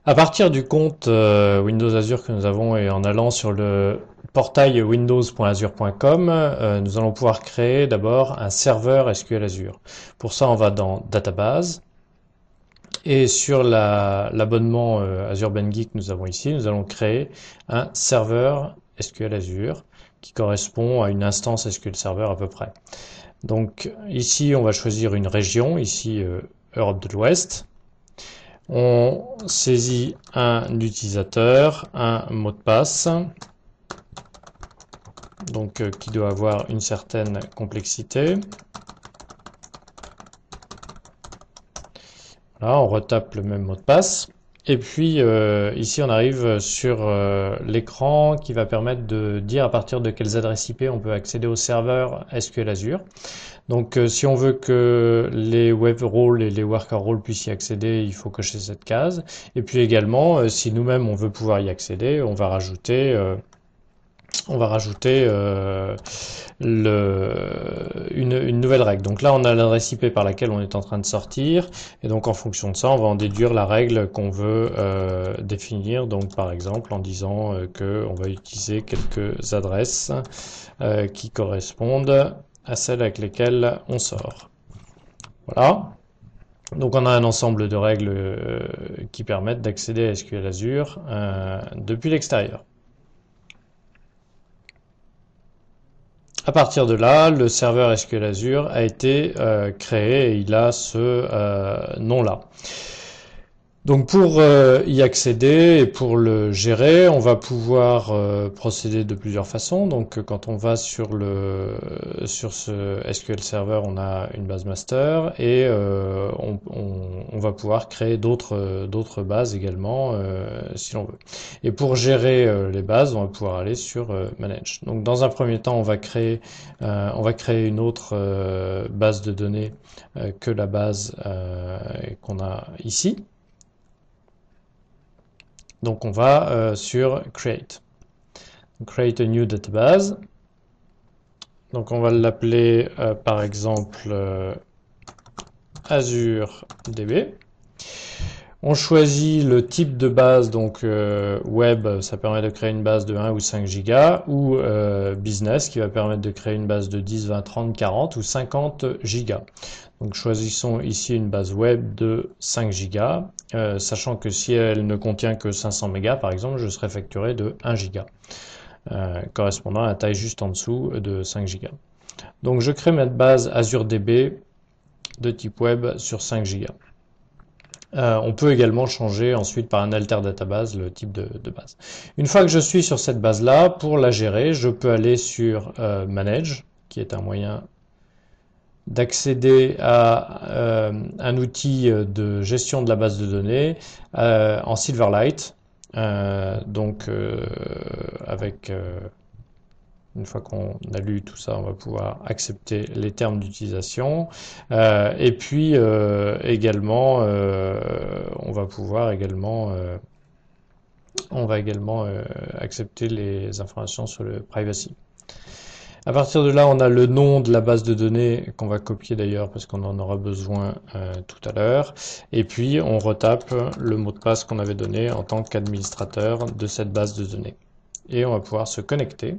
À partir du compte Windows Azure que nous avons et en allant sur le portail windows.azure.com, nous allons pouvoir créer d'abord un serveur SQL Azure. Pour ça, on va dans Database et sur l'abonnement Azure BenGeek que nous avons ici, nous allons créer un serveur SQL Azure qui correspond à une instance SQL Server à peu près. Donc ici, on va choisir une région, ici Europe de l'Ouest. On saisit un utilisateur, un mot de passe, donc qui doit avoir une certaine complexité. Voilà, on retape le même mot de passe. Et puis ici on arrive sur l'écran qui va permettre de dire à partir de quelles adresses IP on peut accéder au serveur SQL Azure. Donc si on veut que les web roles et les worker roles puissent y accéder, il faut cocher cette case. Et puis également, si nous-mêmes on veut pouvoir y accéder, on va rajouter une nouvelle règle. Donc là, on a l'adresse IP par laquelle on est en train de sortir, et donc en fonction de ça, on va en déduire la règle qu'on veut définir. Donc par exemple, en disant que on va utiliser quelques adresses qui correspondent à celles avec lesquelles on sort. Voilà. Donc on a un ensemble de règles qui permettent d'accéder à SQL Azure depuis l'extérieur. À partir de là, le serveur SQL Azure a été créé et il a ce nom-là. Donc pour y accéder et pour le gérer, on va pouvoir procéder de plusieurs façons. Donc quand on va sur ce SQL Server, on a une base master et on va pouvoir créer d'autres bases également si l'on veut. Et pour gérer les bases, on va pouvoir aller sur Manage. Donc dans un premier temps, on va créer une autre base de données que la base qu'on a ici. Donc on va sur Create. Create a new database. Donc on va l'appeler par exemple Azure DB. On choisit le type de base, donc web, ça permet de créer une base de 1 ou 5 gigas, ou business, qui va permettre de créer une base de 10, 20, 30, 40 ou 50 gigas. Donc choisissons ici une base web de 5 gigas, sachant que si elle ne contient que 500 mégas, par exemple, je serai facturé de 1 giga, correspondant à la taille juste en dessous de 5 gigas. Donc je crée ma base Azure DB de type web sur 5 gigas. On peut également changer ensuite par un alter database le type de base. Une fois que je suis sur cette base-là, pour la gérer, je peux aller sur Manage, qui est un moyen d'accéder à un outil de gestion de la base de données en Silverlight. Donc avec une fois qu'on a lu tout ça, on va pouvoir accepter les termes d'utilisation. Et puis également, on va pouvoir également accepter les informations sur le privacy. À partir de là, on a le nom de la base de données qu'on va copier d'ailleurs parce qu'on en aura besoin tout à l'heure. Et puis, on retape le mot de passe qu'on avait donné en tant qu'administrateur de cette base de données. Et on va pouvoir se connecter.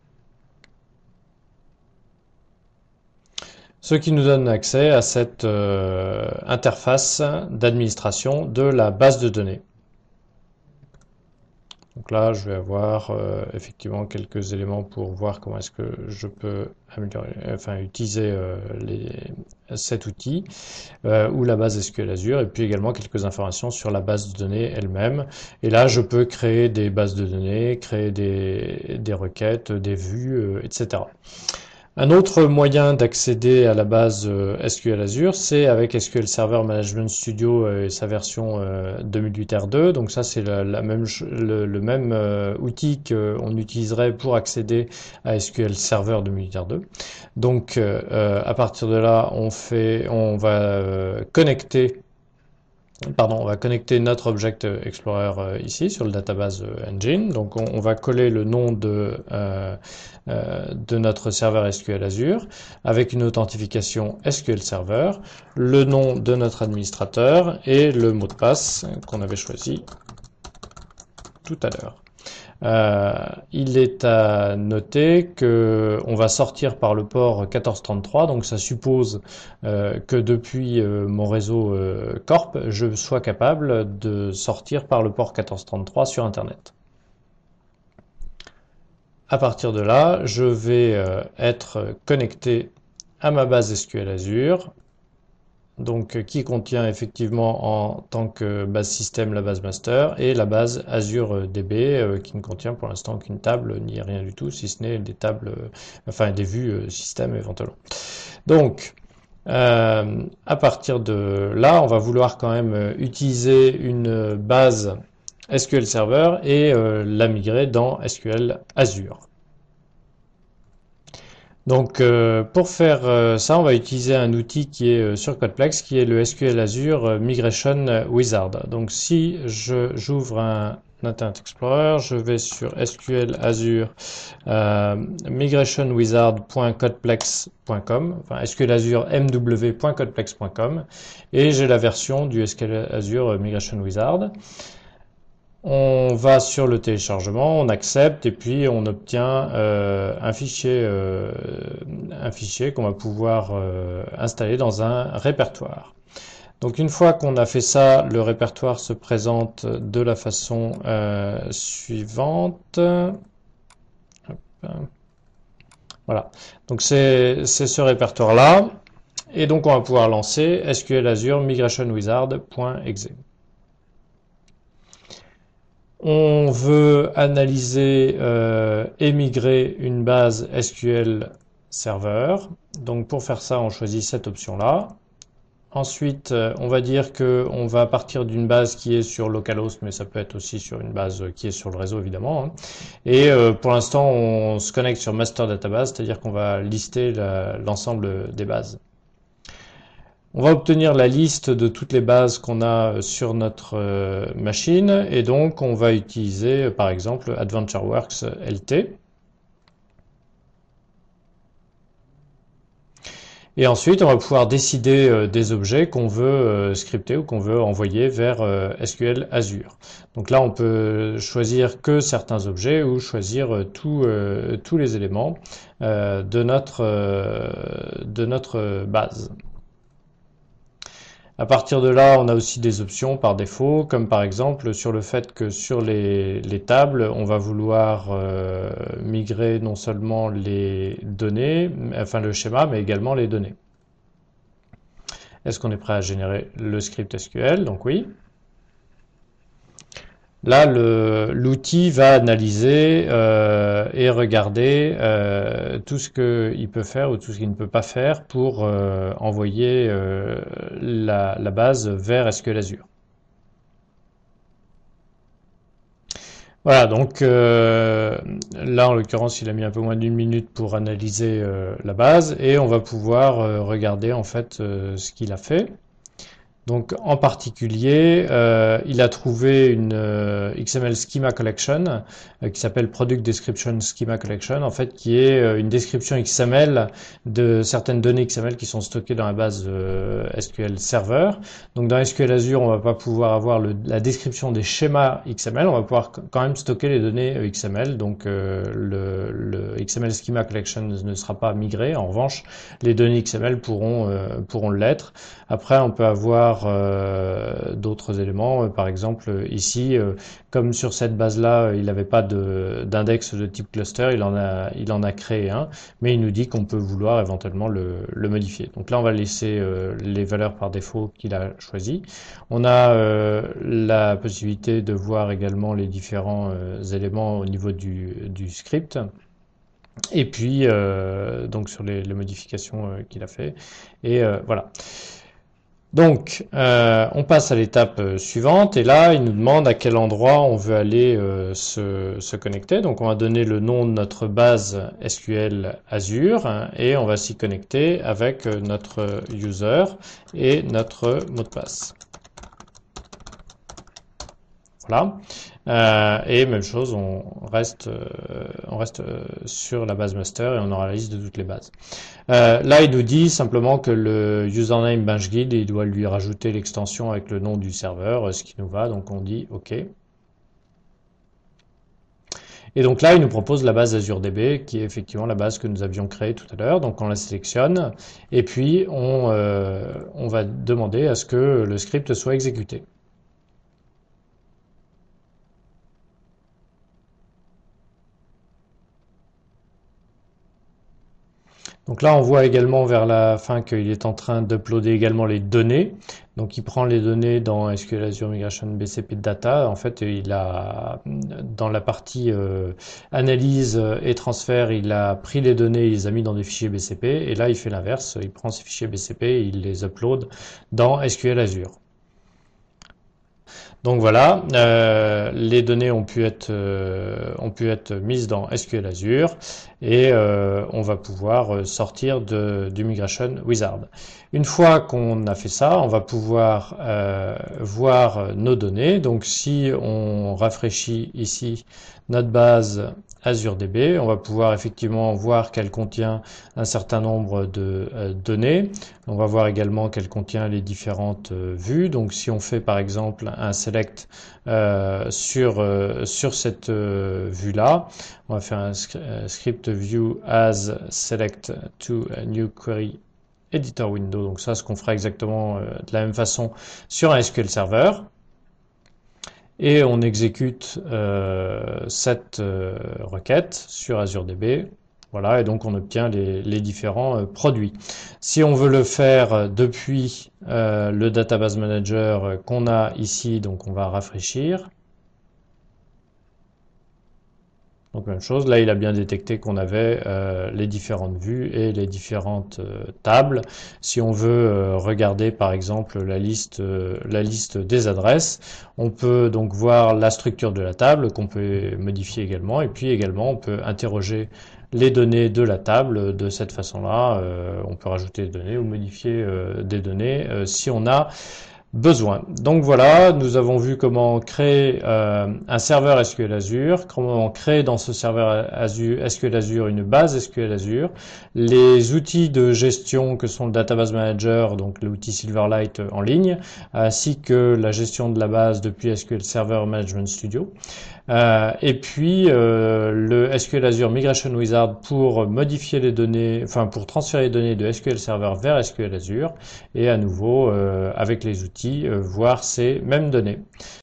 Ce qui nous donne accès à cette interface d'administration de la base de données. Donc là, je vais avoir effectivement quelques éléments pour voir comment est-ce que je peux utiliser cet outil ou la base SQL Azure, et puis également quelques informations sur la base de données elle-même. Et là, je peux créer des bases de données, créer des requêtes, des vues, etc. Un autre moyen d'accéder à la base SQL Azure, c'est avec SQL Server Management Studio et sa version 2008 R2. Donc ça, c'est le même outil qu'on utiliserait pour accéder à SQL Server 2008 R2. Donc à partir de là, on va connecter notre Object Explorer ici sur le Database Engine. Donc on va coller le nom de notre serveur SQL Azure avec une authentification SQL Server, le nom de notre administrateur et le mot de passe qu'on avait choisi tout à l'heure. Il est à noter que on va sortir par le port 1433, donc ça suppose que depuis mon réseau Corp, je sois capable de sortir par le port 1433 sur Internet. À partir de là, je vais être connecté à ma base SQL Azure, donc qui contient effectivement en tant que base système la base master et la base Azure DB qui ne contient pour l'instant aucune table ni rien du tout, si ce n'est des tables, enfin des vues système éventuellement. Donc à partir de là, on va vouloir quand même utiliser une base SQL Server et la migrer dans SQL Azure. Donc pour faire ça, on va utiliser un outil qui est sur Codeplex, qui est le SQL Azure Migration Wizard. Donc si j'ouvre un Internet Explorer, je vais sur SQL Azure migrationwizard.codeplex.com, enfin SQL Azure mw.codeplex.com, et j'ai la version du SQL Azure Migration Wizard. On va sur le téléchargement, on accepte et puis on obtient un fichier qu'on va pouvoir installer dans un répertoire. Donc une fois qu'on a fait ça, le répertoire se présente de la façon suivante. Hop. Voilà, donc c'est ce répertoire-là. Et donc on va pouvoir lancer SQL Azure Migration Wizard.exe. On veut analyser et migrer une base SQL Server. Donc pour faire ça, on choisit cette option-là. Ensuite, on va dire qu'on va partir d'une base qui est sur localhost, mais ça peut être aussi sur une base qui est sur le réseau évidemment. Et pour l'instant, on se connecte sur Master Database, c'est-à-dire qu'on va lister l'ensemble des bases. On va obtenir la liste de toutes les bases qu'on a sur notre machine et donc on va utiliser par exemple AdventureWorks LT. Et ensuite on va pouvoir décider des objets qu'on veut scripter ou qu'on veut envoyer vers SQL Azure. Donc là on peut choisir que certains objets ou choisir tous les éléments de notre base. À partir de là, on a aussi des options par défaut, comme par exemple sur le fait que sur les tables, on va vouloir migrer non seulement les données, enfin le schéma, mais également les données. Est-ce qu'on est prêt à générer le script SQL? Donc oui. Là, l'outil va analyser et regarder tout ce qu'il peut faire ou tout ce qu'il ne peut pas faire pour envoyer la base vers SQL Azure. Voilà, donc là en l'occurrence il a mis un peu moins d'1 minute pour analyser la base et on va pouvoir regarder en fait ce qu'il a fait. Donc en particulier, il a trouvé une XML Schema Collection qui s'appelle Product Description Schema Collection, en fait, qui est une description XML de certaines données XML qui sont stockées dans la base SQL Server. Donc dans SQL Azure, on va pas pouvoir avoir la description des schémas XML, on va pouvoir quand même stocker les données XML. Donc le XML Schema Collection ne sera pas migré. En revanche, les données XML pourront l'être. Après, on peut avoir d'autres éléments, par exemple ici, comme sur cette base-là, il n'avait pas d'index de type cluster, il en a créé un, mais il nous dit qu'on peut vouloir éventuellement le modifier. Donc là, on va laisser les valeurs par défaut qu'il a choisies. On a la possibilité de voir également les différents éléments au niveau du script. Et puis, donc sur les modifications qu'il a fait. Et voilà. Donc, on passe à l'étape suivante et là, il nous demande à quel endroit on veut aller se connecter. Donc, on va donner le nom de notre base SQL Azure et on va s'y connecter avec notre user et notre mot de passe. Voilà. Et même chose, on reste sur la base master et on aura la liste de toutes les bases. Là, il nous dit simplement que le username BenchGuide, il doit lui rajouter l'extension avec le nom du serveur, ce qui nous va, donc on dit OK. Et donc là, il nous propose la base Azure DB, qui est effectivement la base que nous avions créée tout à l'heure. Donc on la sélectionne, et puis on va demander à ce que le script soit exécuté. Donc là, on voit également vers la fin qu'il est en train d'uploader également les données. Donc il prend les données dans SQL Azure Migration BCP Data. En fait, il a dans la partie analyse et transfert, il a pris les données, il les a mis dans des fichiers BCP. Et là, il fait l'inverse. Il prend ces fichiers BCP et il les upload dans SQL Azure. Donc voilà, les données ont pu être mises dans SQL Azure et on va pouvoir sortir du Migration Wizard. Une fois qu'on a fait ça, on va pouvoir voir nos données. Donc si on rafraîchit ici notre base Azure DB, on va pouvoir effectivement voir qu'elle contient un certain nombre de données. On va voir également qu'elle contient les différentes vues. Donc si on fait par exemple un select sur cette vue-là, on va faire un script view as select to a new query editor window. Donc ça, ce qu'on fera exactement de la même façon sur un SQL Server. Et on exécute cette requête sur Azure DB. Voilà, et donc on obtient les différents produits. Si on veut le faire depuis le Database Manager qu'on a ici, donc on va rafraîchir. Donc même chose, là il a bien détecté qu'on avait les différentes vues et les différentes tables. Si on veut regarder par exemple la liste des adresses, on peut donc voir la structure de la table qu'on peut modifier également, et puis également on peut interroger les données de la table de cette façon-là. On peut rajouter des données ou modifier des données si on a besoin. Donc voilà, nous avons vu comment créer un serveur SQL Azure, comment créer dans ce serveur SQL Azure une base SQL Azure, les outils de gestion que sont le Database Manager, donc l'outil Silverlight en ligne, ainsi que la gestion de la base depuis SQL Server Management Studio. Et puis le SQL Azure Migration Wizard pour modifier les données, enfin pour transférer les données de SQL Server vers SQL Azure, et à nouveau avec les outils voir ces mêmes données.